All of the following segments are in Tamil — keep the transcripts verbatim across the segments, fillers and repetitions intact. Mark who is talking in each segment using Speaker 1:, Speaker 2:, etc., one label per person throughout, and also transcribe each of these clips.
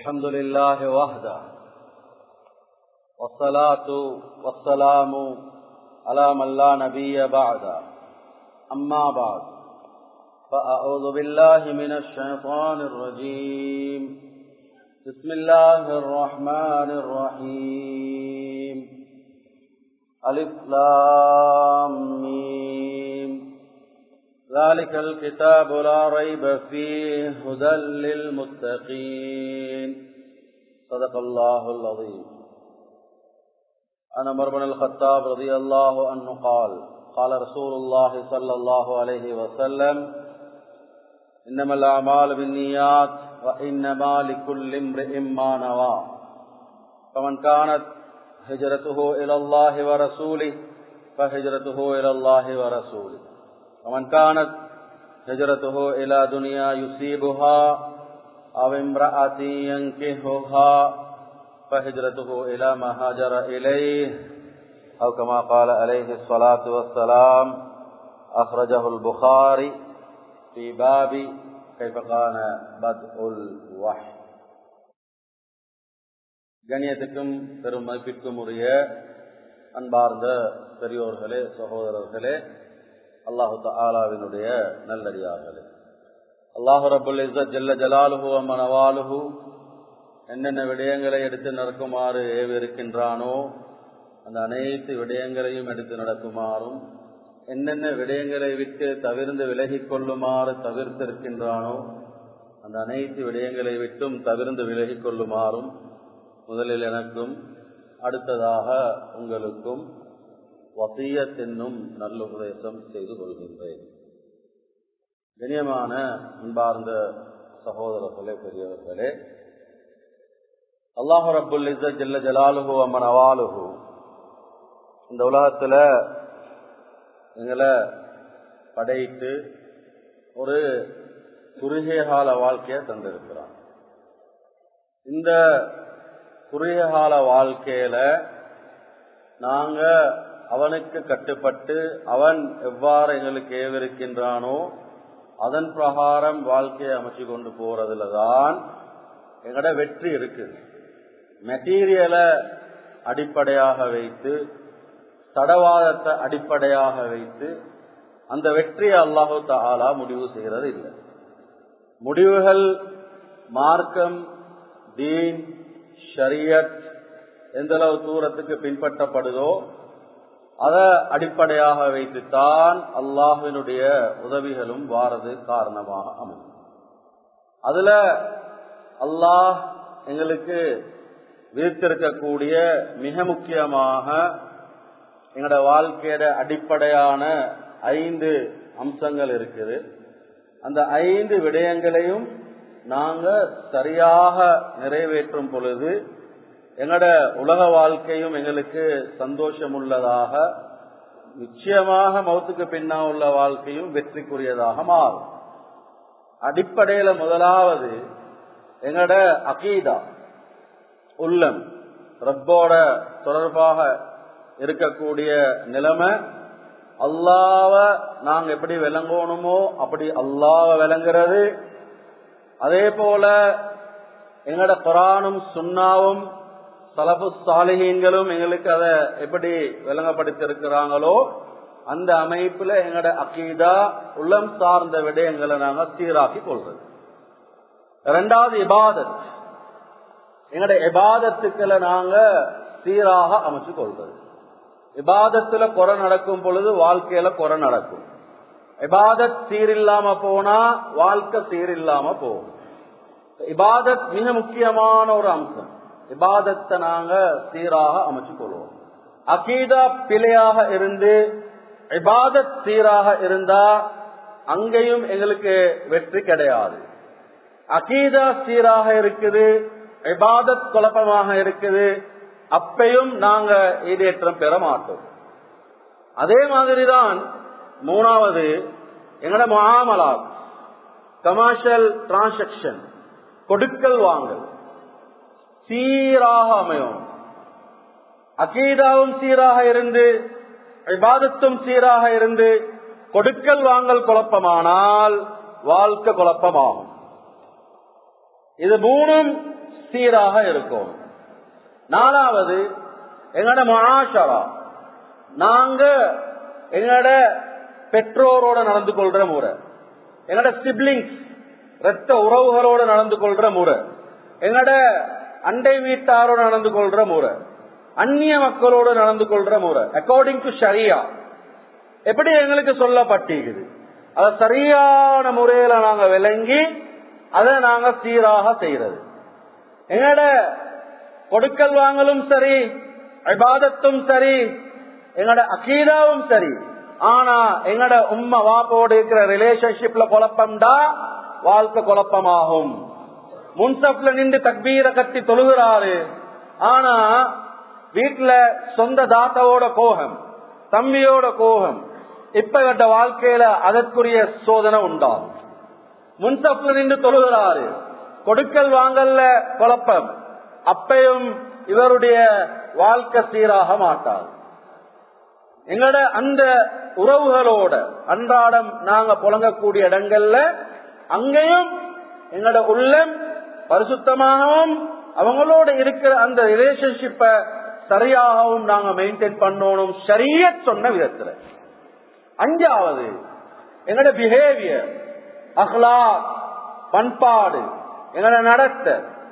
Speaker 1: الحمد لله وحده والصلاة والسلام على من لا نبي بعده أما بعد فأعوذ بالله من الشيطان الرجيم بسم الله الرحمن الرحيم ألف لام ميم ذلك الكتاب لا ريب فيه هدى للمتقين صدق الله العظيم. عن عمر بن الخطاب رضي الله عنه قال قال رسول الله صلى الله عليه وسلم إنما الأعمال بالنيات وإنما لكل امرئ ما نوى فمن كانت هجرته إلى الله ورسوله فهجرته إلى الله ورسوله ومن كانت هجرته إلى دنيا يصيبها أو امرأة ينكحها فهجرته إلى ما هاجر إليه أو كما قال عليه الصلاة والسلام. أخرجه البخاري في باب كيف كان بدء الوحي. கண்ணியத்துக்கும் பெரும் மதிப்பிற்கும் உரிய அன்பார்ந்த பெரியோர்களே, சகோதரர்களே, அல்லாஹு தஆலாவினுடைய நல்லடியார்களே, அல்லாஹு ரப்புல் இஸ்ஸத் ஜல்ல ஜலாலுஹு வ மனவாலுஹு என்னென்ன விடயங்களை எடுத்து நடக்குமாறு ஏவிருக்கின்றானோ அந்த அனைத்து விடயங்களையும் எடுத்து நடக்குமாறும், என்னென்ன விடயங்களை விட்டு தவிர்ந்து விலகிக் கொள்ளுமாறு தவிர்த்திருக்கின்றானோ அந்த அனைத்து விடயங்களை விட்டும் தவிர்ந்து விலகிக் கொள்ளுமாறும் முதலில் எனக்கும் அடுத்ததாக உங்களுக்கும் வசியத் என்னும் நல்ல உபதேசம் செய்து கொள்கின்றேன். கண்ணியமான அன்பார்ந்த சகோதரர்களே, பெரியவர்களே, அல்லாஹு ரப்புல் இஸ்ஸத் ஜல்ல ஜலாலுஹு வ மனவாலுஹு இந்த உலகத்துல எங்களை படைத்து ஒரு குறுகிய கால வாழ்க்கையை தந்திருக்கிறான். இந்த குறுகிய கால வாழ்க்கையில நாங்க அவனுக்கு கட்டுப்பட்டு அவன் எவ்வாறு எங்களுக்கு ஏவிருக்கின்றானோ அதன் பிரகாரம் வாழ்க்கையை அமைச்சு கொண்டு போறதுல தான் எங்களோட வெற்றி இருக்குது. மெட்டீரியலை அடிப்படையாக வைத்து, தடவாதத்தை அடிப்படையாக வைத்து அந்த வெற்றியை அல்லாஹு தஆலா முடிவு செய்கிறது இல்லை. முடிவுகள் மார்க்கம், தீன், ஷரியத் எந்த அளவு தூரத்துக்கு பின்பற்றப்படுதோ அதை அடிப்படையாக வைத்துத்தான் அல்லாஹ்வினுடைய உதவிகளும் வாரது காரணமாக அமையும். அதுல அல்லாஹ் எங்களுக்கு விதித்திருக்கக்கூடிய மிக முக்கியமாக எங்களோட வாழ்க்கையோட அடிப்படையான ஐந்து அம்சங்கள் இருக்குது. அந்த ஐந்து விடயங்களையும் நாங்க சரியாக நிறைவேற்றும் பொழுது எங்களோட உலக வாழ்க்கையும் எங்களுக்கு சந்தோஷம் உள்ளதாக, நிச்சயமாக மௌத்துக்கு பின்னா உள்ள வாழ்க்கையும் வெற்றிக்குரியதாக மாறும். அடிப்படையில முதலாவது எங்களோட அகீதா, உள்ளம், ரப்போட தொடர்பாக இருக்கக்கூடிய நிலைமை. அல்லாஹ்வ நாங்க எப்படி விளங்கணுமோ அப்படி அல்லாஹ்வ விளங்குறது. அதே போல எங்களோட குர்ஆனும் சுன்னாவும் சலஃபு சாலிஹீன்களும் எங்களுக்கு அதை எப்படி விளங்கப்படுத்திருக்கிறாங்களோ அந்த அமைப்புல எங்களோட அகீதா, உள்ளம் சார்ந்த விடயங்களை நாங்க சீராக்கி கொள்றது. இரண்டாவது இபாதத், எங்களோட இபாதத்துக்களை நாங்க சீராக அமைச்சு கொள்றது. இபாதத்துல குறை நடக்கும் பொழுது வாழ்க்கையில குறை நடக்கும். இபாதத் சீரில்லாம போனா வாழ்க்கை சீரில்லாம போகும். இபாதத் மிக முக்கியமான ஒரு அம்சம். இபாதத்தை நாங்க சீராக அமைச்சு கொள்வோம். அகீதா பிழையாக இருந்து இபாதத் சீராக இருந்தா அங்கேயும் எங்களுக்கு வெற்றி கிடையாது. அகீதா சீராக இருக்குது, இபாதத் குழப்பமாக இருக்குது, அப்பையும் நாங்க ஈடேற்றம் பெற மாட்டோம். அதே மாதிரிதான் மூணாவது எங்கட முஆமலாத், கமர்ஷியல் டிரான்சாக்சன், கொடுக்கல் வாங்கல் சீராக அமையும். அகீதாவும் சீராக இருந்து இபாதத்தும் சீராக இருந்து கொடுக்கல் வாங்கல் குழப்பமானால் வாழ்க்கை குழப்பமாகும். இது மூணும் சீராக இருக்கும். நாலாவது எங்கட முஆஷரா, நாங்க எங்கட பெற்றோரோட நடந்து கொள்ற முறை, எங்கட சிப்லிங்ஸ் ரத்த உறவுகளோட நடந்து கொள்ற முறை, எங்கட அண்டை வீட்டாரோட நடந்து கொள்ற முறை, அந்நிய மக்களோடு நடந்து கொள்ற முறை அக்கார்டிங் டு ஷரியா எப்படி எங்களுக்கு சொல்லப்பட்டிருக்குது, அத சரியான முறையில நாங்க விளங்கி அதை நாங்க சீராக செய்யறது. எங்கட கொடுக்கல் வாங்கலும் சரி, இபாதத்தும் சரி, எங்கட அகீதாவும் சரி. ஆனா எங்கட உம்மா வாப்போடு இருக்கிற ரிலேஷன்ஷிப்ல குழப்பம்டா வாழ்க்கை குழப்பமாகும். முன்சப்ல நின்று தக்பீர கட்டி தொழுகிறாரு, ஆனா வீட்டுல சொந்த தாத்தாவோட கோபம், தம்பியோட கோபம், இப்ப கட்ட வாழ்க்கையில அதற்குரிய சோதனை உண்டாகும். முன்சப்ல நின்று தொழுகிறாரு, கொடுக்கல் வாங்கல்ல குழப்பம், அப்பையும் இவருடைய வாழ்க்கை சீராக மாட்டார். எங்கட அந்த உறவுகளோட அன்றாடம் நாங்க புழங்கக்கூடிய இடங்கள்ல அங்கேயும் எங்கட உள்ளம் பரிசுத்தமாகவும் அவங்களோட இருக்கிற அந்த ரிலேஷன்ஷிப்ப சரியாகவும் நாங்க மெயின்டைன் பண்ணணும் ஷரியத் சொன்ன விதத்துல. அஞ்சாவது எங்கட பிஹேவியர், அஹ்லாக், பண்பாடு, எங்கட நடத்த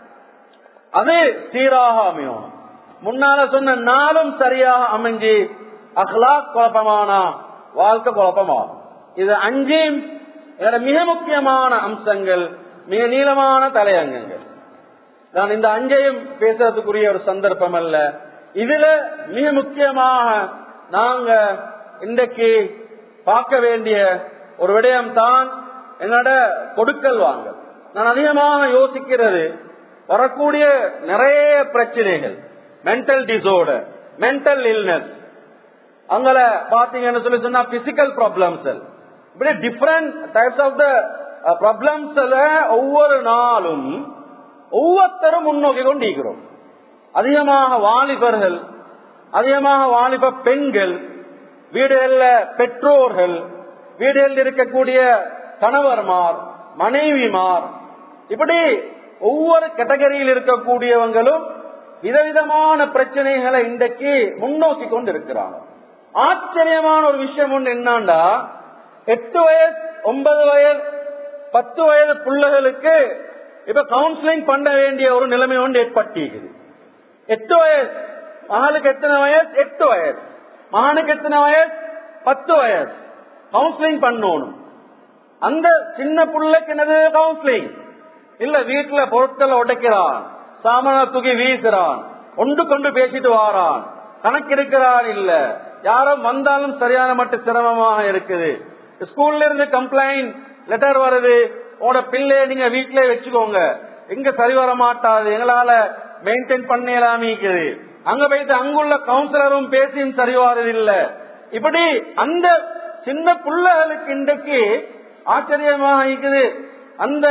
Speaker 1: அது சீராக அமையும். முன்னால சொன்ன நாளும் சரியாக அமைஞ்சு அஹ்லாக் குழப்பமானா வாழ்க்கை குழப்பமாகும். இது அஞ்சும் எங்கட மிக முக்கியமான அம்சங்கள், மிக நீளமான தலையங்கங்கள். நான் இந்த அஞ்சையும் பேசுறதுக்குரிய ஒரு சந்தர்ப்பம் அல்ல. இதுல மிக முக்கியமாக நாங்க இன்றைக்கு பார்க்க வேண்டிய ஒரு விடயம் தான் என்னோட கொடுக்கல் வாங்க. நான் அதிகமாக யோசிக்கிறது வரக்கூடிய நிறைய பிரச்சனைகள், மென்டல் டிசார்டர், மென்டல் இல்னஸ், அங்கள பாத்தீங்கன்னு சொல்லி சொன்னா பிசிக்கல் ப்ராப்ளம்ஸ், இப்படி different types of the problems ஒவ்வொரு நாளும் ஒவ்வொருத்தரும் முன்னோக்கி கொண்டிருக்கிறோம். அதிகமாக வாலிபர்கள், அதிகமாக வாலிப பெண்கள், வீடுகள்ல பெற்றோர்கள், வீடுகளில் இருக்கக்கூடிய கணவர்மார், மனைவிமார், இப்படி ஒவ்வொரு கேட்டகரியில் இருக்கக்கூடியவங்களும் விதவிதமான பிரச்சனைகளை இன்றைக்கு முன்னோக்கி கொண்டு இருக்கிறாங்க. ஆச்சரியமான ஒரு விஷயம் ஒன்று என்னண்டா, எட்டு வயசு ஒன்பது வயது பத்து வயது பிள்ளைகளுக்கு இப்ப கவுன்சிலிங் பண்ண வேண்டிய ஒரு நிலைமை ஒன்று ஏற்பட்டிருக்குது. எட்டு வயசு மகளுக்கு எத்தனை வயசு? எட்டு வயசு. மகனுக்கு எத்தனை வயசு? பத்து வயசு. கவுன்சிலிங் பண்ணணும். அந்த சின்ன பிள்ளைக்கு என்னது கவுன்சிலிங் இல்ல, வீட்டுல பொருட்களை உடைக்கிறான், சாமான தூக்கி வீசுறான், ஒன்று கொண்டு பேசிட்டு வாரான், கணக்கெடுக்கிறான், இல்ல யாரும் வந்தாலும் சரியான மட்டும் சிரமமாக இருக்குது. ஸ்கூல்ல இருந்து கம்ப்ளைண்ட் லெட்டர் வருது, உங்களோட பிள்ளைய நீங்க வீட்டிலே வச்சுக்கோங்க, எங்க சரி வர மாட்டாது, எங்களால மெயின்டைன் பண்ணலாமிக்குது. அங்க போயிட்டு அங்குள்ள கவுன்சிலரும் பேசியும் சரி வரது இல்ல. இப்படி அந்த சின்ன பிள்ளைகளுக்கு இன்றைக்கு ஆச்சரியமாக இருக்குது. அந்த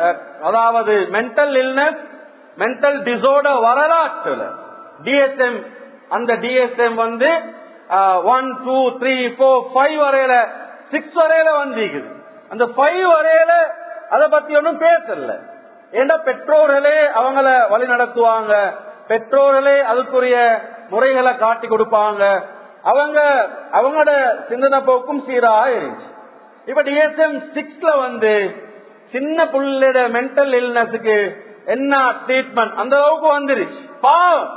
Speaker 1: அதாவது மென்டல் இல்னஸ், மென்டல் டிசார்டர் வரலாற்றுல டிஎஸ்எம், அந்த டிஎஸ்எம் வந்து one two three four five வரையில, சிக்ஸ் வரையில வந்திருக்குது. அந்த ஃபைவ் வரையில அதை பத்தி ஒன்னும் பேசல. ஏன்னா பெற்றோர்களே அவங்கள வழி நடத்துவாங்க, பெற்றோர்களே அதுக்குரிய முறைகளை காட்டி கொடுப்பாங்க, அவங்க அவங்களோட சிந்தனை போக்கும் சீராக இருந்துச்சு. இப்ப டிஎஸ்எம் சிக்ஸ்ல வந்து சின்ன புள்ளையோட மென்டல் இல்னஸுக்கு என்ன ட்ரீட்மெண்ட் அந்த அளவுக்கு வந்துருச்சு. பாவம்,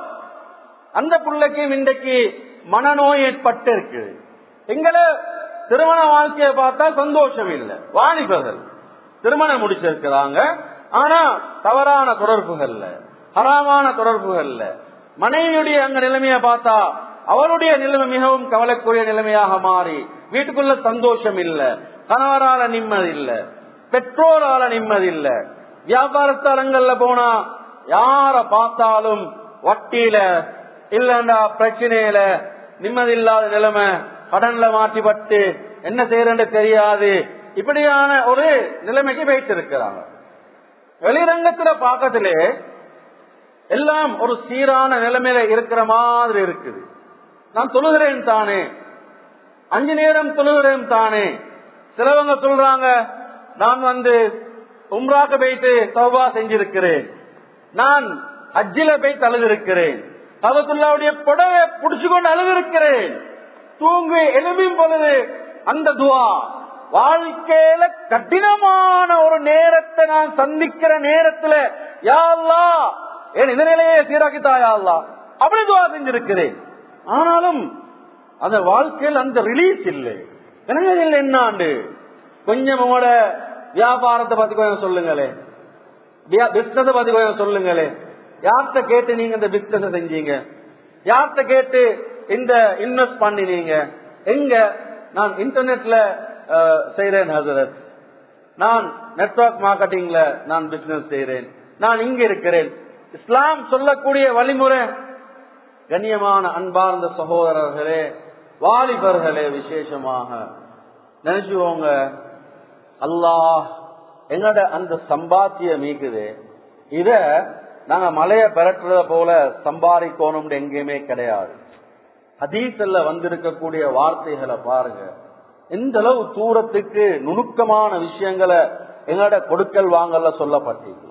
Speaker 1: அந்த புள்ளைக்கு இன்றைக்கு மனநோய் ஏற்பட்டு இருக்கு. எங்களை திருமண வாழ்க்கையை பார்த்தா சந்தோஷம் இல்லை. வாலிபர்கள் திருமணம் முடிச்சிருக்கிறாங்க, ஆனா தவறான தொடர்புகள்ல, ஹராமான தொடர்புகள்ல. மனைவியுடைய அங்க நிலைமையை பார்த்தா அவருடைய நிலைமை மிகவும் கவலைக்குரிய நிலைமையாக மாறி வீட்டுக்குள்ள சந்தோஷம் இல்ல, கணவரால நிம்மதி இல்ல, பெற்றோரால நிம்மதி இல்ல. வியாபார ஸ்தலங்கள்ல போனா யார பார்த்தாலும் வட்டியில இல்லண்டா பிரச்சனையில, நிம்மதி இல்லாத நிலைமை, கடன்ல மாட்டிப்பட்டு என்ன செய்யறன்னு தெரியாது, இப்படியான ஒரு நிலைமைக்கு வைத்திருக்கிறாங்க. வெளிரங்கத்துல பாக்கத்திலே எல்லாம் ஒரு சீரான நிலைமையில இருக்கிற மாதிரி இருக்குது. நான் தொழுகிறேன் தானே, அஞ்சு நேரம் தொழுகிறேன் தானே. சிலவங்க சொல்றாங்க, நான் வந்து உம்ராக்கு போயிட்டு தௌபா செஞ்சிருக்கிறேன், நான் ஹஜ்ஜில போய் அழுதிருக்கிறேன், கஅபத்துல்லாஹ்வுடைய புடவை புடிச்சு கொண்டு அழுதிருக்கிறேன். தூங்கி எழும்பும் பொழுது அந்த துஆ, வாழ்க்கையில கடினமான ஒரு நேரத்தை நான் சந்திக்கிற நேரத்துல யா அல்லாஹ் என் இந்த நிலையை சீராக்கித்தா யா அல்லாஹ் அப்படி துஆ செஞ்சிருக்கிறேன். ஆனாலும் அந்த வாழ்க்கையில் அந்த ரிலீஸ் இல்லை. எனக்கு இல்லை என்னாண்டு. கொஞ்சம் உங்களோட வியாபாரத்தை பத்தி கொஞ்சம் சொல்லுங்களே, பிசினஸ் பத்தி கொஞ்சம் சொல்லுங்களே. யார்கிட்ட கேட்டு நீங்க இந்த பிசினஸ் செஞ்சீங்க? யார்கிட்ட கேட்டு இந்த இன்வெஸ்ட் பண்ணினீங்க? எங்க? நான் இன்டர்நெட்ல செய்யறேன் ஹசரத், நான் நெட்வொர்க் மார்க்கெட்டிங்ல நான் பிசினஸ் செய்யறேன், நான் இங்க இருக்கிறேன். இஸ்லாம் சொல்லக்கூடிய வழிமுறை, கண்ணியமான அன்பார்ந்த சகோதரர்களே, வாலிபர்களே, விசேஷமாக நினைச்சுவோங்க, அல்லாஹ் எங்கட அந்த சம்பாத்தியம் மீக்குது, இத நாங்க மலைய பெறட்டுறத போல சம்பாதிக்கணும் எங்கேயுமே கிடையாது. ஹதீஸ்ல வந்திருக்கக்கூடிய வார்த்தைகளை பாருங்க, எந்த அளவு தூரத்துக்கு நுணுக்கமான விஷயங்களை எங்கட கொடுக்கல் வாங்கல சொல்லப்பட்டீங்க.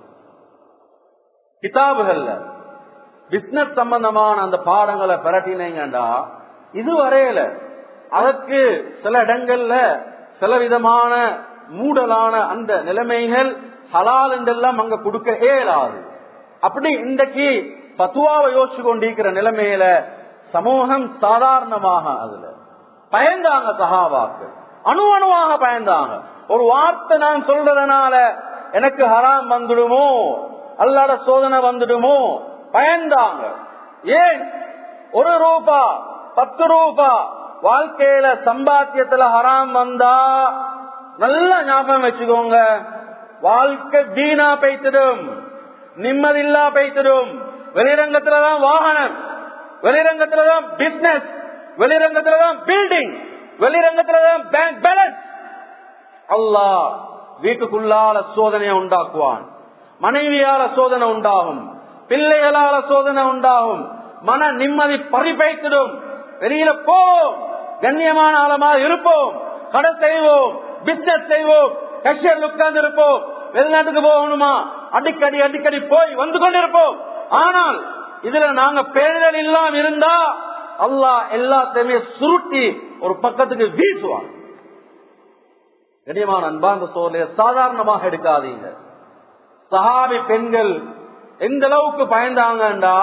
Speaker 1: கிதாபுகள்ல பிசினஸ் சம்பந்தமான அந்த பாடங்களை பெறட்டினீங்கடா, இதுவரையில அதற்கு சில இடங்கள்ல சில விதமான மூடலான அந்த நிலைமைகள் ஹலால் என்றெல்லாம் அங்க கொடுக்க இயலாது. அப்படி இன்றைக்கு பத்துவாவை யோசிச்சு கொண்டிருக்கிற நிலைமையில சமூகம் சாதாரணமாக அதுல பயந்தாங்க. சஹாபாக்கள் அணு அணுவாக பயந்தாங்க. ஒரு வார்த்தை நான் சொல்றதுனால எனக்கு ஹராம் வந்துடுமோ, அல்லாஹ்வுடைய சோதனை வந்துடுமோ, பயந்தாங்க. ஏன்? ஒரு ரூபா பத்து ரூபா வாழ்க்கையில சம்பாத்தியத்துல ஹராம் வந்தா நல்ல ஞாபகம் வச்சுக்கோங்க, வாழ்க்கை வீணா பெய்த்திடும், நிம்மதில்லா பெய்த்திடும். வெளிரங்கத்துலதான் வாகனம், வெளிரங்கத்துலதான் பிசினஸ், வெளிரங்கத்துலதான் பில்டிங், வெளிரங்கத்துலதான் பேங்க் பேலன்ஸ். அல்லாஹ் வீட்டுக்குள்ளால சோதனையை உண்டாக்குவான், மனைவியால சோதனை உண்டாகும், பிள்ளைகளால சோதனை உண்டாகும், மன நிம்மதி பறிபைத்திடும். வெளியில போவோம், கண்ணியமான ஆழமா இருப்போம், கடை செய்வோம், பிசினஸ் செய்வோம், கஷியர் உட்கார்ந்து இருப்போம். வெளிநாட்டுக்கு போகணுமா, அடிக்கடி அடிக்கடி போய் வந்து கொண்டிருப்போம். ஆனால் இதுல நாங்க பேரிடர் இல்லாம இருந்தா அல்லாஹ் எல்லாத்தையுமே சுருட்டி ஒரு பக்கத்துக்கு வீசுவான். கண்ணியமான அன்பார்ந்த சோதனையை சாதாரணமாக எடுக்காதீங்க. சஹாபி பெண்கள் எந்த அளவுக்கு பயந்தாங்கண்டா,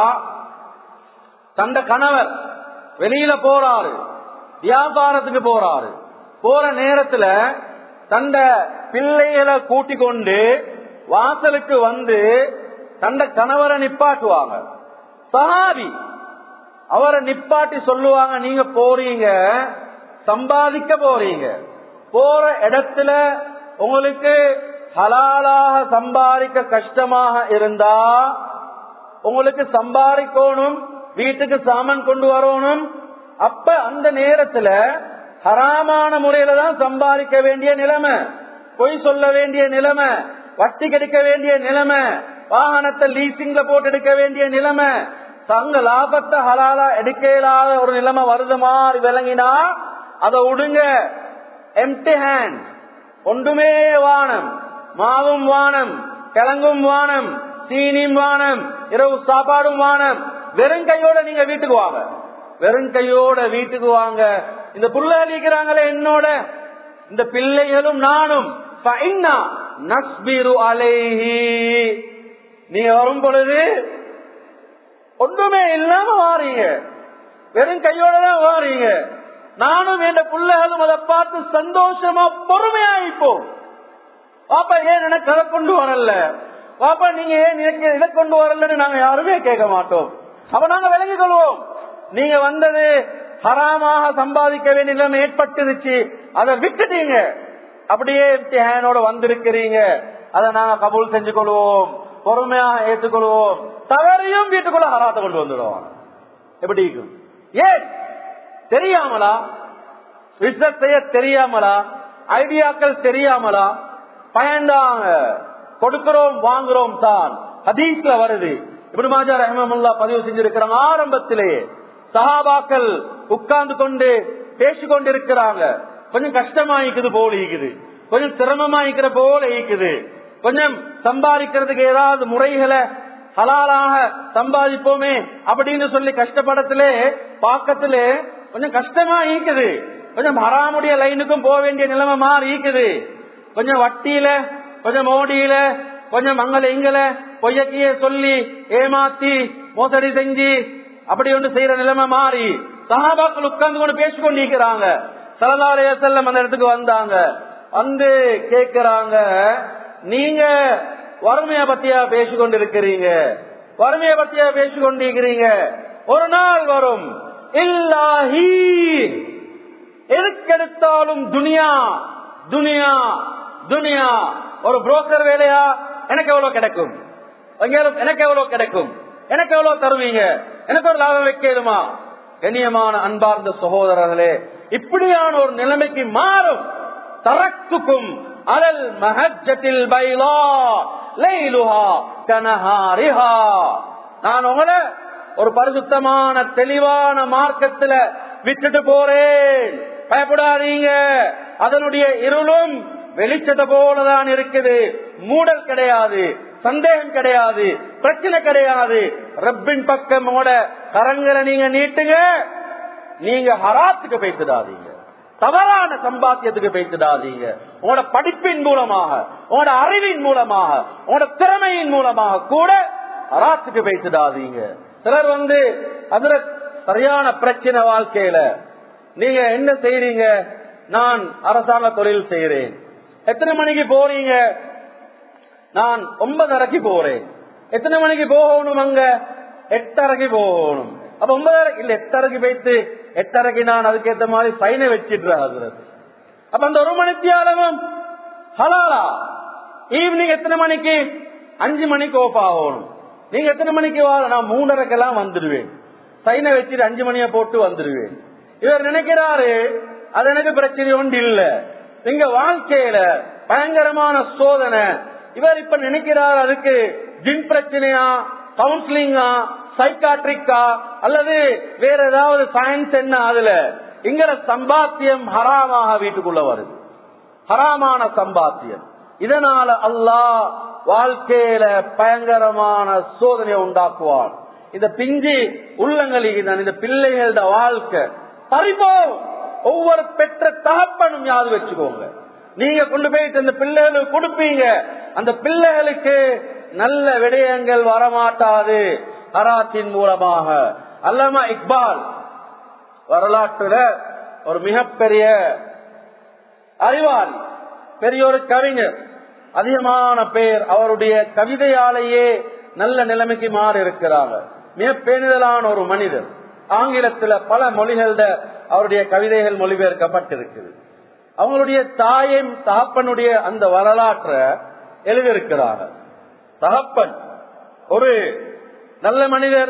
Speaker 1: தந்த கணவர் வெளியில போறாரு, வியாபாரத்துக்கு போறாரு, போற நேரத்துல தந்த பிள்ளைகளை கூட்டிக் கொண்டு வாசலுக்கு வந்து தந்த கணவரை நிப்பாட்டுவாங்க. சஹாபி அவரை நிப்பாட்டி சொல்லுவாங்க, நீங்க போறீங்க சம்பாதிக்க போறீங்க, போற இடத்துல உங்களுக்கு ஹலாலாக சம்பாதிக்க கஷ்டமாக இருந்தா உங்களுக்கு சம்பாதிக்கணும், வீட்டுக்கு சாமான் கொண்டு வரணும். அப்ப அந்த நேரத்துல ஹராமான முறையில தான் சம்பாதிக்க வேண்டிய நிலைமை, பொய் சொல்ல வேண்டிய நிலைமை, வட்டி கெடுக்க வேண்டிய நிலைமை, வாகனத்தை லீசிங்ல போட்டு எடுக்க வேண்டிய நிலைமை, தங்க லாபத்தை ஹலாலா எடுக்க இயலாத ஒரு நிலைமை வருது மாதிரி விளங்கினா அதை விடுங்க. எம்டி ஹேண்ட், ஒன்றுமே வானம், மாவும் வானம், கிழங்கும் வானம், சீனியும் வானம், இரவு சாப்பாடும் வானம், வெறும் கையோட நீங்க வீட்டுக்கு வாங்க, வெறும் கையோட வீட்டுக்கு வாங்க. இந்த பிள்ளைகள் இருக்கிறாங்களே என்னோட, இந்த பிள்ளைகளும் நானும் நீங்க வரும் பொழுது ஒன்றுமே இல்லாம வாரீங்க, வெறும் கையோட தான் வாரீங்க. நானும் என் பிள்ளைகளும் அதை பார்த்து சந்தோஷமா பொறுமையாயிப்போம். பாப்பா ஏன் எனக்கு அதை கொண்டு வரல, பாப்பா நீங்க ஏன் எனக்கு இதை கொண்டு வரலன்னு நாங்க யாருமே கேட்க மாட்டோம். அப்ப நாங்க விளங்கிக் கொள்வோம், நீங்க வந்தது ஹராமாக சம்பாதிக்க வேண்டிய நிலைமை ஏற்பட்டுருச்சு, அதை விட்டுட்டீங்க, அப்படியே ஹேனோட வந்திருக்கிறீங்க, அதை நாங்க கபூல் செஞ்சு கொள்வோம், பொறுமையாக ஏற்றுக்கொள்வோம். தவறையும் வீட்டுக்குள்ள ஹராத்தை கொண்டு வந்துடுவோம். எப்படி இருக்கும்? ஏன் தெரியாமலா, பிசினஸ் செய்ய தெரியாமலா, ஐடியாக்கள் தெரியாமலா பயந்தாங்க. கொடுக்கிறோம் வாங்குறோம் தான் ஹதீஸ்ல வருது. இப்னு மாஜா ரஹ்மத்துல்லாஹ் பதிவு செஞ்சிருக்கிறாங்க, ஆரம்பத்திலேயே சஹாபாக்கள் உட்கார்ந்து கொண்டு பேசிக் கொண்டிருக்கிறாங்க. கொஞ்சம் கஷ்டமாயிக்குது போல இருக்குது, கொஞ்சம் சிரமமாயிக்கிற போல இருக்குது, கொஞ்சம் சம்பாதிக்கிறதுக்கு ஏதாவது முறைகளை ஹலாலாக சம்பாதிப்போமே அப்படின்னு சொல்லி கஷ்டப்படத்திலே பாக்கத்திலே கொஞ்சம் கஷ்டமா இருக்குது. கொஞ்சம் ஹராமுடைய லைனுக்கும் போக வேண்டிய நிலைமை மாறி இருக்குது. கொஞ்சம் வட்டியில, கொஞ்சம் மோடியில, கொஞ்சம் மங்கள இங்கல பொய்யக்கிய சொல்லி ஏமாத்தி மோசடி செஞ்சு அப்படி ஒன்று செய்யற நிலைமை மாறி சஹாபாக்கள் உட்கார்ந்து கொண்டு பேசிக்கொண்டிருக்கிறாங்க. ஸல்லல்லாஹு அலைஹி வஸல்லம் அந்த இடத்துக்கு வந்தாங்க. வந்து கேட்கிறாங்க, நீங்க வறுமையை பத்தியா பேசிக்கொண்டிருக்கிறீங்க, வறுமையை பத்தியா பேசிக்கொண்டிருக்கிறீங்க. ஒரு நாள் வரும், இல்லாஹி எதுக்கெடுத்தாலும் துனியா துனியா துனியா. ஒரு புரோக்கர் வேலையா, எனக்கு எவ்வளவு கிடைக்கும், எனக்கு எவ்வளவு கிடைக்கும், எனக்கு எவ்வளவு தருவீங்க, எனக்கு ஒரு லாபம் வைக்கலுமா? கண்ணியமான அன்பார்ந்த சகோதரர்களே, இப்படியான ஒரு நிலைமைக்கு மாறும். தரக்குக்கும் அலல் மஹஜ்ஜத்தில் பைலா லைலுஹா கனஹாரிஹா. நான் உங்களை ஒரு பரிசுத்தமான தெளிவான மார்க்கத்துல விட்டுட்டு போறேன், பயப்படாதீங்க. அதனுடைய இருளும் வெளிச்சத்தை போலதான் இருக்குது. மூடல் கிடையாது, சந்தேகம் கிடையாது, பிரச்சனை கிடையாது. ரப்பின் பக்கம் கரங்களை நீங்க நீட்டுங்க. நீங்க ஹராத்துக்கு பேசிடாதீங்க, தவறான சம்பாத்தியத்துக்கு பேசிடாதீங்க. உங்களோட படிப்பின் மூலமாக, உங்களோட அறிவின் மூலமாக, உங்களோட திறமையின் மூலமாக கூட ஹராத்துக்கு பேசிடாதீங்க. சிலர் வந்து அதுல சரியான பிரச்சனை வாழ்க்கையில, நீங்க என்ன செய்றீங்க? நான் அரசாங்க தொழில் செய்யறேன். எத்தனை மணிக்கு போறீங்க? நான் ஒன்பதரைக்கு போறேன். எத்தனை மணிக்கு போகணும்? அங்க எட்டரைக்கு போகணும். அப்ப ஒன்பதரை இல்ல எட்டரைக்கு போயிட்டு எட்டரைக்கு நான் அதுக்கேற்ற மாதிரி சைனை வச்சிடுறேன். அப்ப அந்த ஒரு மணித்தியாலும் ஹலாலா. ஈவினிங் எத்தனை மணிக்கு? அஞ்சு மணிக்கு ஓப் ஆகணும். நீங்க எத்தனை மணிக்கு வா? நான் மூன்றரைக்கெல்லாம் வந்துடுவேன். சைனை வச்சுட்டு அஞ்சு மணியை போட்டு வந்துடுவேன். இவர் நினைக்கிறாரு அது எனக்கு பிரச்சனை ஒன்று இல்ல. எங்க வாழ்க்கையில பயங்கரமான சோதனை. இவர் இப்ப நினைக்கிறார் அதுக்கு ஜின் பிரச்சனையா, கவுன்சிலிங்கா, சைக்காட்ரிக்கா அல்லது வேற ஏதாவது சயின்ஸ் என்ன? அதுல இங்கிற சம்பாத்தியம் ஹராமாக வீட்டுக்குள்ள வருது, ஹராமான சம்பாத்தியம். இதனால அல்லாஹ் வாழ்க்கையில பயங்கரமான சோதனையை உண்டாக்குவான். இந்த பிஞ்சி உள்ளங்களுக்கு இந்த பிள்ளைகளோட வாழ்க்கை பறிப்போம். ஒவ்வொரு பெற்ற தகப்பனும் யாது வச்சுக்கோங்க. நீங்க கொண்டு போயிட்டு அந்த பிள்ளைகளுக்கு கொடுப்பீங்க, அந்த பிள்ளைகளுக்கு நல்ல விடயங்கள் வரமாட்டாது ஹராத்தின் மூலமாக. அல்லாமா இக்பால் வரலாற்றுல ஒரு மிகப்பெரிய அறிவாளி, பெரிய ஒரு கவிஞர், அதிகமான பேர் அவருடைய கவிதையாலேயே நல்ல நிலைமைக்கு மாறி இருக்கிறாங்க. மிக பேணுதலான ஒரு மனிதர். ஆங்கிலத்துல பல மொழிகள அவருடைய கவிதைகள் மொழிபெயர்க்கப்பட்டிருக்குது. அவங்களுடைய தாயும் தகப்பனுடைய அந்த வரலாற்றை எழுதியிருக்கிறார்கள். தகப்பன் ஒரு நல்ல மனிதர்.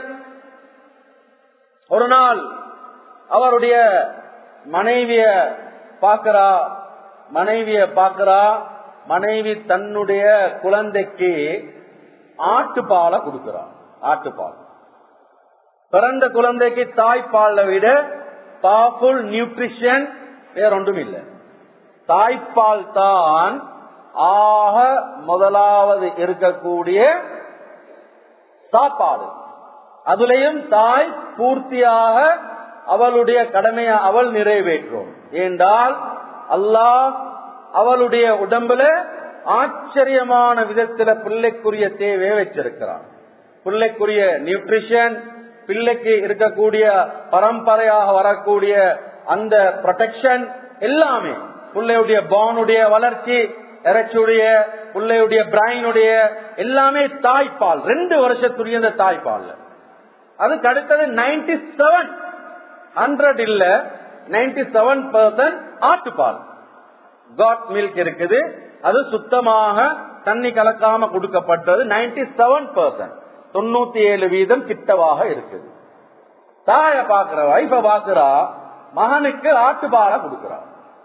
Speaker 1: ஒரு நாள் அவருடைய மனைவிய பாக்கிறா மனைவிய பாக்கிறா மனைவி தன்னுடைய குழந்தைக்கு ஆட்டுப்பாலை கொடுக்கிறார். ஆட்டுப்பால் பிறந்த குழந்தைக்கு தாய்ப்பாலை விட பவர்ஃபுல் நியூட்ரிஷன் வேற ஒன்றும் இல்லை. தாய்ப்பால் தான் ஆக முதலாவது இருக்கக்கூடிய சாப்பாடு. அதுலயும் தாய் பூர்த்தியாக அவளுடைய கடமையை அவள் நிறைவேற்றும். ஏண்டால் அல்லாஹ் அவளுடைய உடம்புல ஆச்சரியமான விதத்துல பிள்ளைக்குரிய தேவையை வச்சிருக்கிறான். பிள்ளைக்குரிய நியூட்ரிஷன், பிள்ளைக்கு இருக்கக்கூடிய பரம்பரையாக வரக்கூடிய அந்த ப்ரொடெக்ஷன் எல்லாமே, பிள்ளையுடைய பானுடைய வளர்ச்சி, இறைச்சியுடைய, பிள்ளையுடைய பிரைனுடைய எல்லாமே தாய்ப்பால். ரெண்டு வருஷத்துடைய இந்த தாய்ப்பால். அதுக்கு அடுத்தது நைன்டி செவன் ஹண்ட்ரட் இல்ல நைன்டி செவன் பர்சன்ட் ஆட்டுப்பால், காட் மில்க் இருக்குது. அது சுத்தமாக தண்ணி கலக்காம கொடுக்கப்பட்டது. நைன்டி செவன் பர்சன்ட் தொண்ணூத்தி ஏழு வீதம் கிட்டவாக இருக்குது. தாய பாக்குற, வைஃப பாக்குறா, மகனுக்கு ஆட்டுப்பாலை கொடுக்கிறா.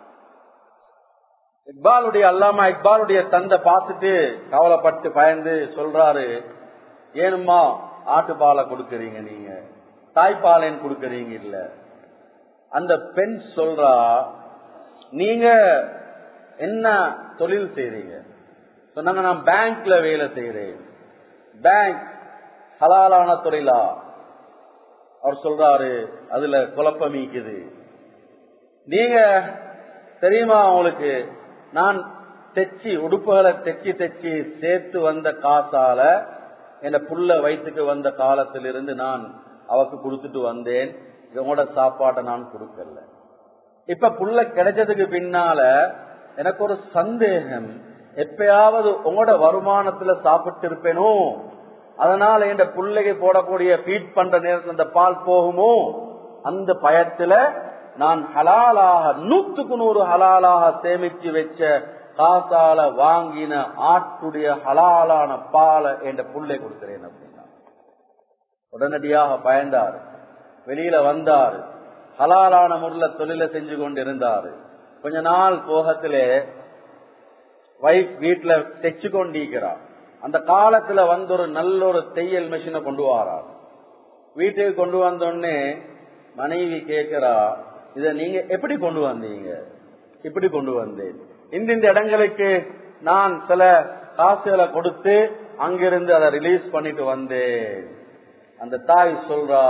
Speaker 1: இக்பாலுடைய அல்லாமா இக்பாலுடைய தந்தை பார்த்துட்டு கவலைப்பட்டு பயந்து சொல்றாரு, ஏனுமா ஆட்டுப்பாலை கொடுக்கறீங்க, நீங்க தாய்ப்பாலைன்னு கொடுக்கறீங்க இல்ல. அந்த பெண் சொல்றா, நீங்க என்ன தொழில் செய்றீங்க? சொன்னாங்க, நான் பேங்க்ல வேலை செய்யறேன். பேங்க் ஹலாலான தொழிலா? அவர் சொல்றாரு, அதுல குழப்பம் இருக்குது. நீங்க தெரியுமா உங்களுக்கு, நான் தைச்சி உடுப்புகளை தைச்சி தைச்சி சேர்த்து வந்த காசால என் புள்ள வயிற்றுக்கு வந்த காலத்திலிருந்து நான் அவக்கு கொடுத்துட்டு வந்தேன். இவங்களோட சாப்பாட்டை நான் கொடுக்கல. இப்ப புள்ள கிடைச்சதுக்கு பின்னால எனக்கு ஒரு சந்தேகம், எப்பயாவது உங்களோட வருமானத்துல சாப்பிட்டு இருப்பேனோ, அதனால என் பிள்ளைக்கு போடக்கூடிய ஃபீட் பண்ற நேரத்தில் அந்த பால் போகுமோ, அந்த பயத்துல நான் ஹலாலாக நூத்துக்கு நூறு ஹலாலாக சேமிச்சு வச்ச காசால வாங்கின ஆட்டுடைய ஹலாலான பாலை என் புள்ளை கொடுக்கிறேன் அப்படின்னா உடனடியாக பயந்தார். வெளியில வந்தார். ஹலாலான முறையில் தொழிலை செஞ்சு கொண்டு இருந்தாரு. கொஞ்ச நாள் போகத்திலே வைஃப் வீட்டுல தைச்சு கொண்டிருக்கிறார். அந்த காலத்துல வந்து ஒரு நல்ல ஒரு தையல் மிஷினை கொண்டு வரார். வீட்டுக்கு கொண்டு வந்தோடனே மனைவி கேட்கிறா, இத நீங்க எப்படி கொண்டு வந்தீங்க? இப்படி கொண்டு வந்தேன், இந்த இந்த இடங்களுக்கு நான் சில காசுகளை கொடுத்து அங்கிருந்து அதை ரிலீஸ் பண்ணிட்டு வந்தேன். அந்த தாய் சொல்றா,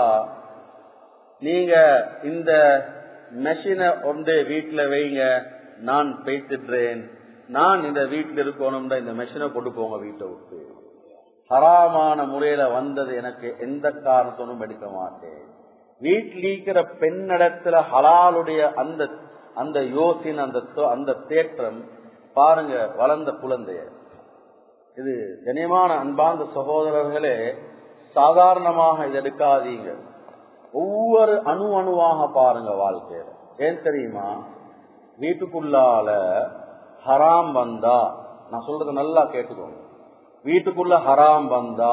Speaker 1: நீங்க இந்த மெஷினை ஒன்று வீட்டுல வைங்க, நான் பேசிடுறேன். நான் இந்த வீட்டில் இருக்கணும்னா இந்த மெஷினை கொண்டு போங்க வீட்டை விட்டு. ஹராமான முறையில வந்தது எனக்கு எந்த காரணத்தோடும் எடுக்க மாட்டேன். வீட்டில் இருக்கிற பெண்ணிடத்துல ஹலாலுடைய அந்த அந்த யோசின் அந்த அந்த தேற்றம் பாருங்க, வளர்ந்த குழந்தைய. இது கனியமான அன்பார்ந்த சகோதரர்களே, சாதாரணமாக இது எடுக்காதீங்க. ஒவ்வொரு அணு அணுவாக பாருங்க வாழ்க்கையில. ஏன் தெரியுமா, வீட்டுக்குள்ளால ஹராம் வந்தா, நான் சொல்றது நல்லா கேட்டுக்கோங்க, வீட்டுக்குள்ள ஹராம் வந்தா,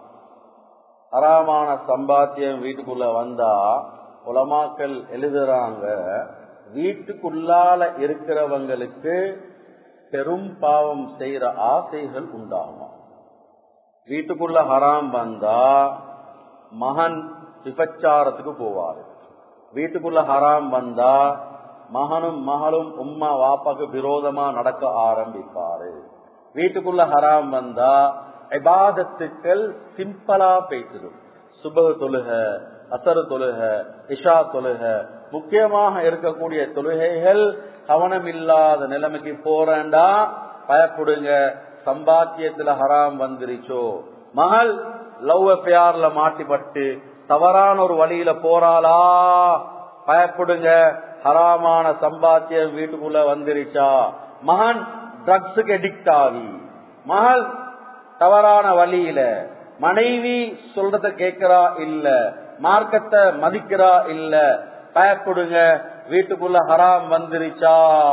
Speaker 1: ஹராமான சம்பாத்தியம் வீட்டுக்குள்ள வந்தா, உலமாக்கள் எழுதுறாங்க, வீட்டுக்குள்ளால இருக்கிறவங்களுக்கு பெரும் பாவம் செய்யற ஆசைகள் உண்டாகும். வீட்டுக்குள்ள ஹராம் வந்தா மகன் விபச்சாரத்துக்கு போவாரு. வீட்டுக்குள்ள ஹராம் வந்தா மகனும் மகளும் உம்மா வாப்பாக்கு விரோதமா நடக்க ஆரம்பிப்பாரு. வீட்டுக்குள்ள ஹராம் வந்தா இபாதத்துக்கள் சிம்பிளா பேசிடும். சுபஹ் தொழுக, அசர் தொழுக, இஷா தொழுக, முக்கியமாக இருக்கக்கூடிய தொழுகைகள் கவனம் இல்லாத நிலைமைக்கு போறேன்டா பயப்படுங்க, சம்பாத்தியத்துல ஹராம் வந்துருச்சோ. மகள் லவ் அஃபேர்ல மாட்டிப்பட்டு தவறான ஒரு வழியில போறாளா, பயப்படுங்க, ஹராமான சம்பாத்தியம் வீட்டுக்குள்ள வந்துருச்சா. மகன் ட்ரக்ஸுக்கு அடிக்ட் ஆகி, மகள் தவறான வழியில, மனைவி சொல்றத கேட்கிறா இல்ல, மார்க்கத்தை மதிக்கிறா இல்ல, பயப்படுங்க, வீட்டுக்குள்ள ஹராம் வந்துருச்சா.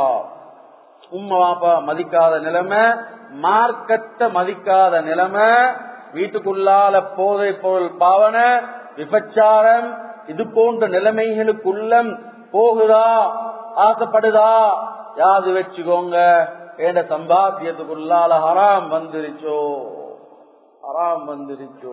Speaker 1: உம்மா பாப்பா மதிக்காத நிலைமை, மார்க்கத்தை மதிக்காத நிலைமை, வீட்டுக்குள்ளால போதை பொருள் பாவன, விபச்சாரம், இது போன்ற நிலைமைகளுக்குள்ள போகுதா, ஆசைப்படுதா, யாது வச்சுக்கோங்க, ஏண்ட சம்பாத்தியத்துக்குள்ளால ஹராம் வந்துருச்சோ, ஹராம் வந்துருச்சோ.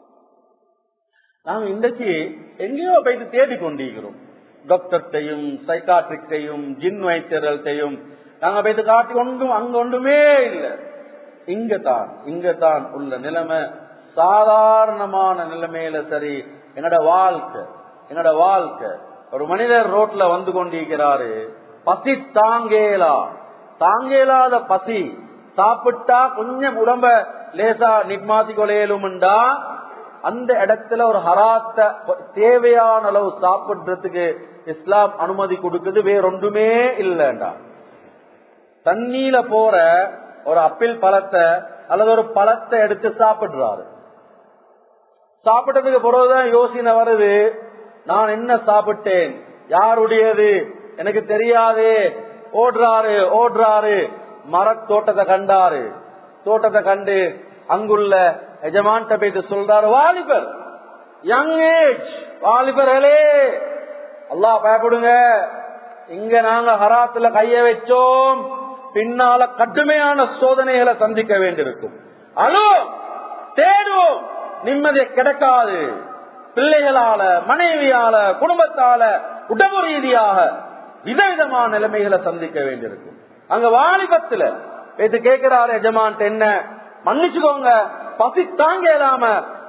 Speaker 1: நாங்க இன்றைக்கு எங்கேயோ போயிட்டு தேடிக் கொண்டிருக்கிறோம். டாக்டர்டையும் சைக்காட்ரிக்டையும் ஜின் வைத்தியர்கள்டையும் நாங்க போயிட்டு காட்டி ஒன்றும் அங்க ஒன்றுமே இல்லை. இங்கதான் இங்கதான் உள்ள நிலைமை சாதாரணமான நிலைமையில சரி. என்னோட வாழ்க்கை என்னோட வாழ்க்கை ஒரு மனிதர் ரோட்ல வந்து கொண்டிருக்கிறாரு, பசி தாங்கேலா தாங்கேலாத பசி, சாப்பிட்டா கொஞ்சம் உடம்ப லேசா நிர்மாதி கொலையலும்டா, அந்த இடத்துல ஒரு ஹராத்த தேவையான அளவு சாப்பிடுறதுக்கு இஸ்லாம் அனுமதி கொடுக்குது, வேறொன்றுமே இல்லைண்டா. தண்ணீல போற ஒரு அப்பிள் பழத்தை அல்லது ஒரு பழத்தை எடுத்து சாப்பிடுறாரு. சாப்பிட்டதுக்கு பிறகுதான் யோசனை வருது, நான் என்ன சாப்பிட்டேன், யாருடையது எனக்கு தெரியாதே. ஓடுறாரு ஓடுறாரு மரத்தோட்டத்தை கண்டாரு. தோட்டத்தை கண்டு அங்குள்ள எஜமான்ட்ட போயிட்டு சொல்றாரு, வாலிபர், யங் ஏஜ் வாலிபர்களே, அல்லாஹ் பயப்படுங்க, இங்க நாங்க ஹராத்துல கைய வச்சோம், பின்னால கடுமையான சோதனைகளை சந்திக்க வேண்டியிருக்கும். அலோ தேடுவோம், நிம்மதி கிடைக்காது. பிள்ளைகளால, மனைவியால, குடும்பத்தால, உடம்பு ரீதியாக விதவிதமான நிலைமைகளை சந்திக்க வேண்டியிருக்கும். அங்க வாலிபத்துல இது கேட்கிறாரு எஜமான், என்ன மன்னிச்சுக்கோங்க, பசி தாங்க இல்லாம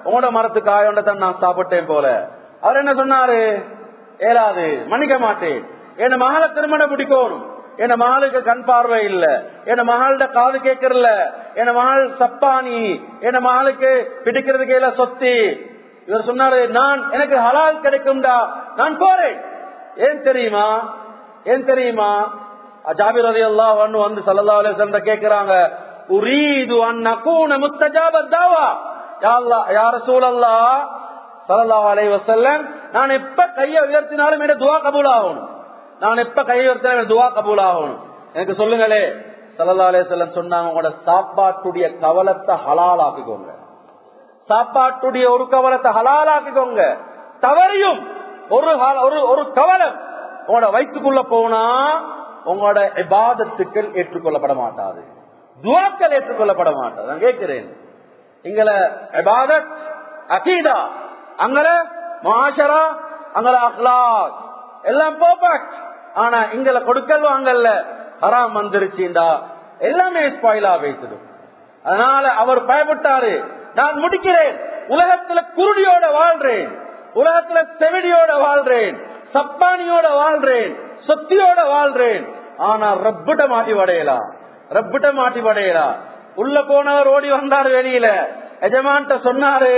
Speaker 1: உங்களோட மரத்து காயோண்ட தான் நான் சாப்பிட்டேன் போல. அவர் என்ன சொன்னாரு, ஏலாது, மன்னிக்க மாட்டேன், என் மகளை திருமணம் பிடிக்கணும், என் மகளுக்கு கண் பார்வை இல்ல, என் மகளோட காது கேட்கறல, என் மகள் சப்பானி, என் மகளுக்கு பிடிக்கிறதுக்கு இல்ல சொத்தி. இவர் சொன்னாரு, நான் எனக்கு ஹலால் கிடைக்கும்டா, நான் போறேன். ஏன் தெரியுமா, ஏன் தெரியுமா, ஜாபிர் ரலியல்லாஹு அன்ஹு வந்து ஸல்லல்லாஹு அலைஹி வஸல்லம் கேக்குறாங்க, உரீது அன் நகூன முஸ்தஜாபத் தஅவா, யா அல்லாஹ் யா ரசூலல்லாஹ் ஸல்லல்லாஹு அலைஹி வஸல்லம், நான் எப்ப கையை உயர்த்தினாலும் என்னோட துஆ கபூல் ஆகணும், நான் எப்ப கையை உயர்த்தினாலும் துஆ கபூல் ஆகணும், எனக்கு சொல்லுங்களே. ஸல்லல்லாஹு அலைஹி வஸல்லம் சொன்னாங்க, உங்களோட சாப்பாட்டுடைய கவலத்தை ஹலால் ஆக்கிக்கோங்க, சாப்பாட்டுடைய ஒரு கவலத்தை ஹலால் ஆக்கிக்கோங்க. தவறியும் ஒரு ஒரு கவலம் உங்களோட வயிற்றுக்குள்ள போனா உங்களோட இபாதத்துக்கள் ஏற்றுக்கொள்ளப்பட மாட்டாது, துஆக்கள் ஏற்றுக்கொள்ளப்பட மாட்டாது. நான் கேட்கிறேன், இங்கள இபாதத், அகீதா, அங்கல முஆஷரா, அங்கல அக்லாக் எல்லாம் பெர்ஃபெக்ட். ஆனா இங்கல கொடுக்கல் வாங்கல்ல ஹராம் வந்துருச்சுண்டா எல்லாமே ஸ்பாயிலா பேசுது. அதனால அவர் பயப்பட்டாரு, நான் முடிக்கிறேன், உலகத்துல குருடியோட வாழ்றேன், உலகத்துல செவிடியோட வாழ்றேன், சப்பானியோட வாழ்றேன், சொத்தியோட வாழ்றேன், ஆனா ரப்பிட்ட மாட்டி வடையலா, ரப்பிட்ட மாட்டி வடையலா. உள்ள போனவர் ஓடி வந்தார் வெளியில, எஜமான்ட்ட சொன்னாரு,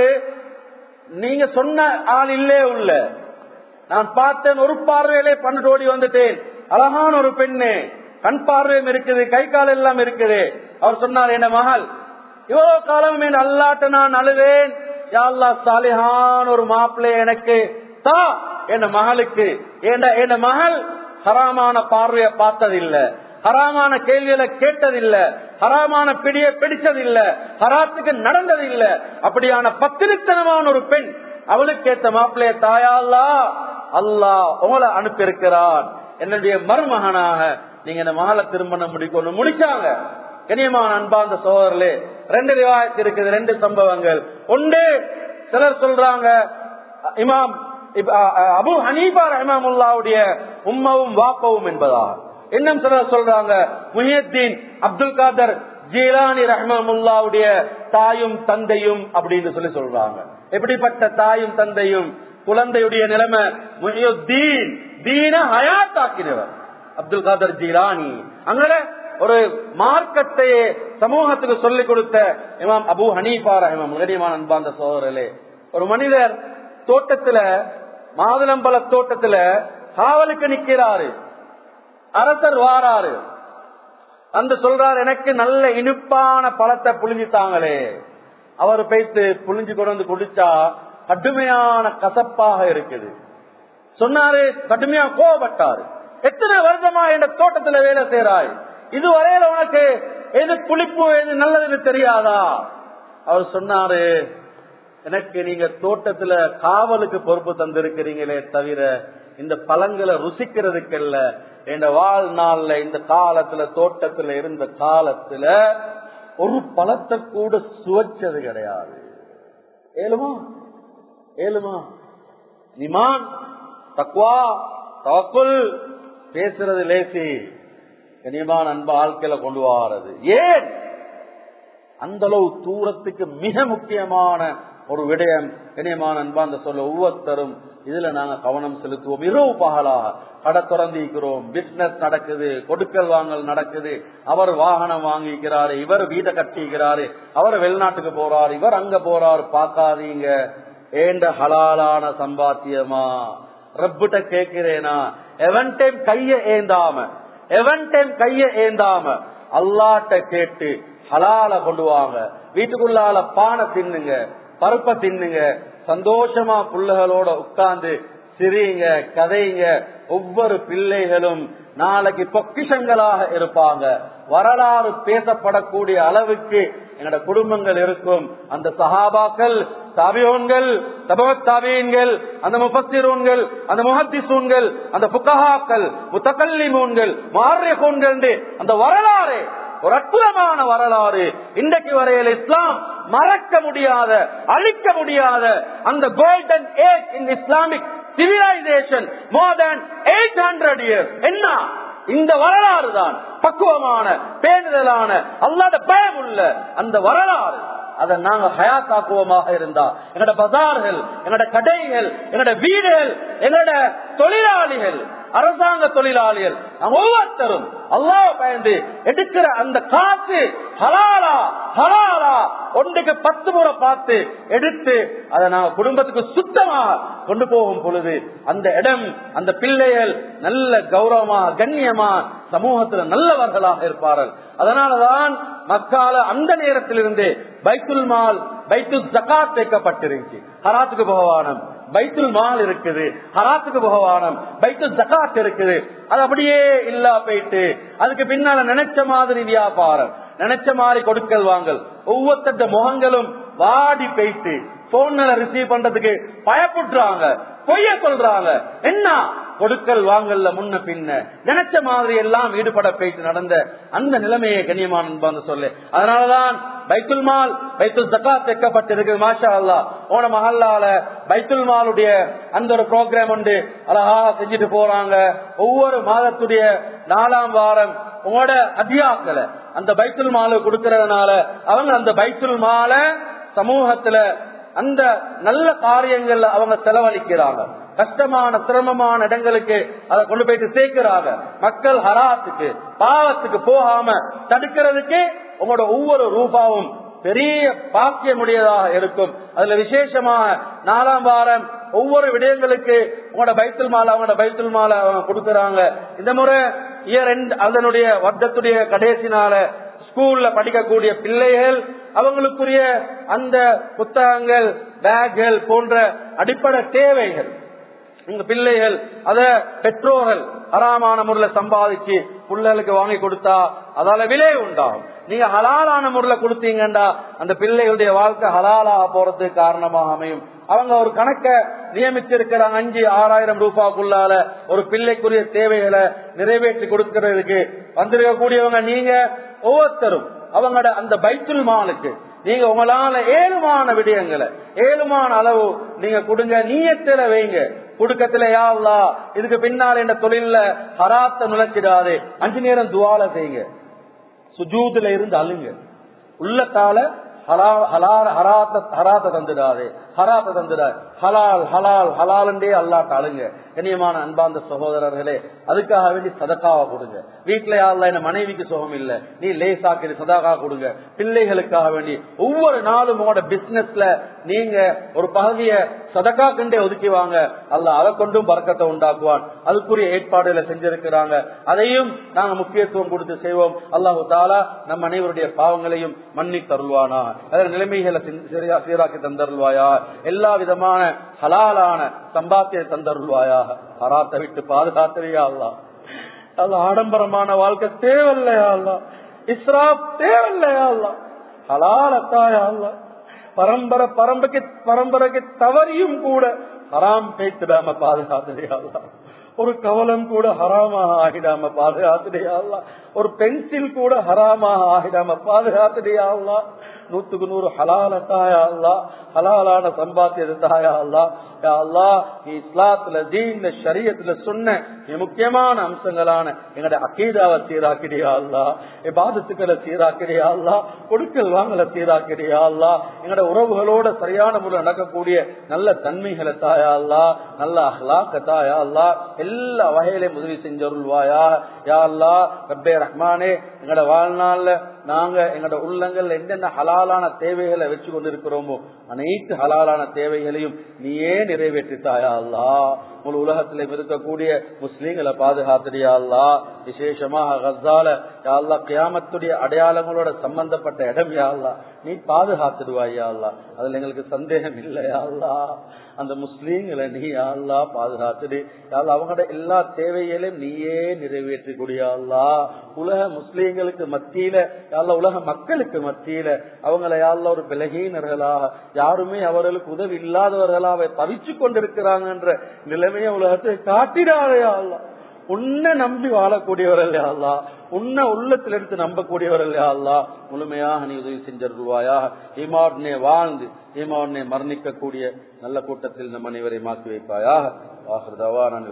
Speaker 1: நீங்க சொன்ன ஆள் இல்லே உள்ள, நான் பார்த்தேன், ஒரு பார்வையிலே பண்ணிட்டு ஓடி வந்துட்டேன், அழகான ஒரு பெண்ணு, கண் பார்வையும் இருக்குது, கை கால் எல்லாம் இருக்குது. அவர் சொன்னார், என்ன மகள் இவ்வளவு காலம் என் அல்லாட்ட நான் அழுவேன், யா அல்லாஹ் சாலிஹான் ஒரு மாப்பிள்ளை எனக்கு தா, என் மகளுக்கு, என் மகள் ஹராமான பார்வையை பார்த்ததில்ல, ஹராமான கேள்விகளை கேட்டதில்ல, ஹராமான பிடிய பிடிச்சதில்ல, ஹராத்துக்கு நடந்ததில்லை, அப்படியான பத்திரித்தனமான ஒரு பெண், அவளுக்கு ஏத்த மாப்பிள்ளைய தாயா அல்லாஹ் அல்லாஹ் உங்களை அனுப்பி இருக்கிறான், என்னுடைய மருமகனாக நீங்க இந்த மகளை திருமணம் முடிக்கணும். முடிச்சாங்க. கண்ணியமான அன்பார்ந்த சகோதரர்களே, ரெண்டு ரிவாயத் இருக்குது, ரெண்டு சம்பவங்கள். ஒன்று சிலர் சொல்றாங்க இமாம் அபு ஹனீஃபா ரஹ்மத்துல்லாஹுடைய உம்மவும் வாப்பவும் என்பதா, இன்னும் சிலர் சொல்றாங்க முஹியுத்தீன் அப்துல் காதர் ஜீலானி ரஹ்மத்துல்லாஹுடைய தாயும் தந்தையும் அப்படின்னு சொல்லி சொல்றாங்க. எப்படிப்பட்ட தாயும் தந்தையும், குழந்தையுடைய நிலைமை, முஹியுத்தீன் தீன ஹயாத் ஆக்கினவர் அப்துல் காதர் ஜீலானி. அங்க ஒரு மார்க்கத்தை சமூகத்துக்கு சொல்லிக் கொடுத்த இமாம் அபு ஹனீஃபா ரஹ்மத்துல்லாஹி அன்பார்ந்த சகோதரர்களே, ஒரு மனிதர் தோட்டத்துல, மாதுளம்பழ தோட்டத்துல காவலுக்கு நிக்கிறாரு. அரசர் வாராரு, அந்த சொல்றாரு, எனக்கு நல்ல இனிப்பான பழத்தை புளிஞ்சிட்டாங்களே. அவர் போய்த்து புளிஞ்சு கொண்டு வந்து குடிச்சா கடுமையான கசப்பாக இருக்குது. சொன்னாரு, கடுமையா கோவப்பட்டாரு, எத்தனை வருஷமா என் தோட்டத்துல வேலை செய்யறாய், இதுவரையில உனக்கு எது புளிப்பு எது நல்லதுன்னு தெரியாதா? அவர் சொன்னாரு, எனக்கு நீங்க தோட்டத்துல காவலுக்கு பொறுப்பு தந்திருக்கிறீங்களே தவிர இந்த பழங்களை ருசிக்கிறதுக்கு இல்ல. என் வாழ்நாள்ல இந்த காலத்துல தோட்டத்துல இருந்த காலத்துல ஒரு பழத்தை கூட சுவைச்சது கிடையாது. ஏழுமா ஏழுமா ஈமான், தக்வா, தவக்குல் பேசுறது லேசி, கனியமான அன்ப வாழ்க்கையில கொண்டு வாரது ஏன் அந்த அளவு தூரத்துக்கு மிக முக்கியமான ஒரு விடயம். கனியமான அன்பா அந்த சொல்ல ஒவ்வொருத்தரும் இதுல நாங்க கவனம் செலுத்துவோம். இரவு பகலாக கடை திறந்திருக்கிறோம், பிசினஸ் நடக்குது, கொடுக்கல் வாங்கல் நடக்குது, அவர் வாகனம் வாங்கிக்கிறாரு, இவர் வீட்டை கட்டிக்கிறாரு, அவர் வெளிநாட்டுக்கு போறாரு, இவர் அங்க போறாரு. பார்க்காதீங்க, ஏண்ட ஹலாலான சம்பாத்தியமா ரப்பிட்ட கேட்கிறேனா, எவன் டைம் கைய ஏந்தாம எவன் டைம் கைய ஏந்தாம அல்லாட்ட கேட்டு ஹலால கொண்டு வாங்க. வீட்டுக்குள்ளால பானை தின்னுங்க, பருப்பை தின்னுங்க, சந்தோஷமா பிள்ளைகளோட உட்கார்ந்து சிரிங்க, கதைங்க. ஒவ்வொரு பிள்ளைகளும் நாளைக்கு பொக்கிஷங்களாக இருப்பாங்க. வரலாறு பேசப்படக்கூடிய அளவுக்கு எங்களோட குடும்பங்கள் இருக்கும். அந்த சஹாபாக்கள், தாபியோன்கள், தபவத் தாபியீன்கள், அந்த முஃபஸ்ஸிரூன்கள், அந்த முஹத்திஸூன்கள், அந்த ஃபுகஹாக்கள், முத்தகல்லிமூன்கள், முஅர்ரிகூன்கள், அந்த வரலாறு ஒரு அற்புதமான வரலாறு. இன்றைக்கு வரையில் இஸ்லாம் மறக்க முடியாத, அழிக்க முடியாத அந்த golden age in Islamic civilisation more than eight hundred years. என்ன இந்த வரலாறு தான் பக்குவமான, பேணுதலான, அல்லாஹ்வுடைய பயம் உள்ள அந்த வரலாறு. அதை நாங்க ஹயாத்தாக்குவோமாக இருந்தா எங்களோட பஜார்கள், எங்களோட கடைகள், எங்களோட வீடுகள், எங்களோட தொழிலாளிகள், அரசாங்க தொழிலாளிகள் ஒவ்வொருத்தரும் அல்லாஹ் பயந்து எடுக்கிற அந்த காசு ஹலாலா ஹலாலா ஒன்றுக்கு பத்து முறை பார்த்து எடுத்து அதை நாங்க குடும்பத்துக்கு சுத்தமாக கொண்டு போகும் பொழுது அந்த இடம், அந்த பிள்ளைகள் நல்ல கௌரவமா கண்ணியமா சமூகத்தில் நல்லவர்களாக இருப்பார்கள். அதனாலதான் மக்கால அந்த நேரத்திலிருந்து பைத்துல் மால் பைத்துல் ஜகாத் வைக்கப்பட்டிருந்துச்சு. ஹராத்துக்கு பகவானம் பைத்துல் மால் இருக்குது, ஹராத்துக்கு பகவானம் பைத்துல் ஜகாத் இருக்குது. அது அப்படியே இல்லா போயிட்டு அதுக்கு பின்னால நினைச்ச மாதிரி வியாபாரம், நினைச்ச மாதிரி கொடுக்கல் வாங்கல், ஒவ்வொருத்த முகங்களும் வாடி போயிட்டு போன்ல ரிசீவ் பண்றதுக்கு பயப்படுறாங்க, பொய்ய சொல்றாங்க. என்ன கொடுக்கல் வாங்கல்ல முன்ன பின்ன நினைச்ச மாதிரி எல்லாம் ஈடுபட போயிட்டு நடந்த அந்த நிலைமையை கண்ணியமான சொல்லு. அதனாலதான் பைத்துல் மால் பைத்துல் ஜகாத் வைக்கப்பட்டிருக்கு. மாஷா அல்லாஹ் ஓன மஹல்லால பைத்துல் மாலுடைய அந்த ஒரு ப்ரோக்ராம் உண்டு, அழகாக செஞ்சுட்டு போறாங்க. ஒவ்வொரு மாதத்துடைய நாலாம் வாரம் உங்களோட அதியாக்களை அந்த பைத்துல் மாலு கொடுக்கறதுனால அவங்க அந்த பைத்துல் மால சமூகத்துல அந்த நல்ல காரியங்கள்ல அவங்க செலவழிக்கிறாங்க. கஷ்டமான சிரமமான இடங்களுக்கு அதை கொண்டு போயிட்டு சேர்க்கிறாங்க. மக்கள் ஹராத்துக்கு பாவத்துக்கு போகாம தடுக்கிறதுக்கு உங்களோட ஒவ்வொரு ரூபாவும் பெரிய பாக்கியமுடையதாக இருக்கும். அதுல விசேஷமாக நாலாம் வாரம் ஒவ்வொரு விடயங்களுக்கு உங்களோட பைத்துல் மாலை அவங்களோட பைத்துல் மாலை அவங்க கொடுக்கறாங்க. இந்த முறை இயர் எண்ட் அதனுடைய வர்த்தத்துடைய கடைசினால ஸ்கூல்ல படிக்கக்கூடிய பிள்ளைகள் அவங்களுக்குரிய அந்த புத்தகங்கள், பேக்கள் போன்ற அடிப்படை தேவைகள் உங்க பிள்ளைகள் அத பெற்றோர்கள் ஹராமான முறையில் சம்பாதிச்சு பிள்ளைகளுக்கு வாங்கி கொடுத்தா அதால விலை உண்டாகும். நீங்க ஹலாலான முறையில் கொடுத்தீங்கன்னா அந்த பிள்ளைகளுடைய வாழ்க்கை ஹலாலா போறதுக்கு காரணமாக அமையும். அவங்க ஒரு கணக்க நியமிச்சிருக்கிறாங்க, அஞ்சு ஆறாயிரம் ரூபாய்க்குள்ளால ஒரு பிள்ளைக்குரிய தேவைகளை நிறைவேற்றி கொடுக்கிறதுக்கு வந்திருக்கக்கூடியவங்க நீங்க ஒவ்வொருத்தரும் அவங்களோட அந்த பைத்துல் மாலுக்கு நீங்க உங்களால ஏழுமான விடயங்களை ஏழுமான அளவு நீங்க கொடுங்க. நீயத்தில வைங்க, குடுக்கத்துல யா அல்லாஹ் இதுக்கு பின்னால் என்ற தொழில ஹராத்த நுழைச்சிடாது. அஞ்சு நேரம் துவால செய்யுங்க, சுஜூதுல இருந்து அழுங்க, உள்ளத்தால ஹராத்த தந்துடாது ஹராத்த தந்துடாது ஹலால் ஹலால் ஹலால் என்றே அல்லாட்ட அழுங்க. கண்ணியமான அன்பார்ந்த சகோதரர்களே, அதுக்காக வேண்டி சதக்காவை கொடுங்க. வீட்டுல யாருல என்ன மனைவிக்கு சுகம் இல்ல, நீ லேசாக்கி சதக்கா கொடுங்க. பிள்ளைகளுக்காக வேண்டி ஒவ்வொரு நாளும் உங்களோட பிசினஸ்ல நீங்க ஒரு பகுதியை சதக்கா கண்டே ஒதுக்கி வாங்க. அல்லாஹ் அதை கொண்டும் பரக்கத்தை உண்டாக்குவான். அதுக்குரிய ஏற்பாடுகளை செஞ்சிருக்கிறாங்க, அதையும் நாங்க முக்கியத்துவம் கொடுத்து செய்வோம். அல்லாஹு தாலா நம் அனைவருடைய பாவங்களையும் மன்னி தருள்வானா, அதன் நிலைமைகளை சீராக்கி தந்தருள்வாயா, எல்லா விதமான ஹலாலான சம்பாத்தியை தந்தருள்வாயா, ஹராத்தை விட்டு பாதுகாத்திரியா அல்லாஹ். அல்லாஹ் ஆடம்பரமான வாழ்க்கை தேவையில்லையா அல்லாஹ், இஸ்ராப் தேவையில்லையா அல்லாஹ், ஹலாலத்தாயா அல்லாஹ். பரம்பரை பரம்பரைக்கு பரம்பரைக்கு தவறியும் கூட ஹராம் பேசிடாம பாதுகாத்திரியா அல்லாஹ். ஒரு கவலம் கூட ஹராமாக ஆகிடாம பாதுகாத்துடையா அல்லாஹ். ஒரு பென்சில் கூட ஹராமாக ஆகிடாம பாதுகாத்துடையா அல்லாஹ். நூத்துக்கு நூறு ஹலால தாயா அல்லாஹ், ஹலாலான சம்பாத்தியது தாயா அல்லாஹ். யா அல்லாஹ், நீ இஸ்லாத்துல தீன்ல ஷரியத்துல சொன்ன முக்கியமான அம்சங்களான எங்களுடைய அகீதாவை சீராக்கிறியா அல்லாஹ், இபாதத்துக்களை சீராக்கிறியா அல்லாஹ், கொடுக்கல் வாங்கல சீராக்கிறியா அல்லாஹ், எங்களுடைய உறவுகளோட சரியான முறையில் நடக்கக்கூடிய நல்ல தன்மைகளை தாயா அல்லாஹ், நல்ல அஹ்லாக்க தாயா அல்லாஹ், எல்லா வகையிலையும் உதவி செஞ்சருள்வாயா. யா அல்லாஹ் ரப்பே ரஹ்மானே, எங்களோட வாழ்நாள்ல நாங்க எங்களோட உள்ளங்கள் என்னென்ன ஹலாலான தேவைகளை வச்சு கொண்டு இருக்கிறோமோ அனைத்து ஹலாலான தேவைகளையும் நீயே நிறைவேற்றித்தாயா அல்லாஹ். முழு உலகத்திலே இருக்கக்கூடிய முஸ்லீம்களை பாதுகாத்துறியா அல்லாஹ். விசேஷமாக கஸால யா அல்லாஹ் கியாமத்துடைய அடையாளங்களோட சம்பந்தப்பட்ட இடம் யா அல்லாஹ் நீ பாதுகாத்துடுவாயா அல்லாஹ், அதுல எங்களுக்கு சந்தேகம் இல்லையா அல்லாஹ். அந்த முஸ்லீம்களை நீ யா அல்லாஹ் பாதுகாத்துடு யா அல்லாஹ், அவங்களோட எல்லா தேவைகளையும் நீயே நிறைவேற்றி கூடியா அல்லாஹ். உலக முஸ்லீம்களுக்கு மத்தியில யா அல்லாஹ், உலக மக்களுக்கு மத்தியில அவங்களை யா அல்லாஹ் ஒரு பலகீனர்களாக, யாருமே அவர்களுக்கு உதவி இல்லாதவர்களாக தவிச்சு கொண்டிருக்கிறாங்கன்ற நிலைமையை உலகத்தை காட்டிடாதே யா அல்லாஹ். உன்னை நம்பி வாழக்கூடியவர்கள் யா அல்லாஹ், உன்னை உள்ளத்தில் எடுத்து நம்பக்கூடியவர்கள் யா அல்லாஹ், முழுமையாக நீ உதவி செஞ்சிருவாயா. ஈமாவுடனே வாழ்ந்து ஈமாவுடனே மரணிக்கக்கூடிய நல்ல கூட்டத்தில் நம் அனைவரை மாற்றி வைப்பாயா.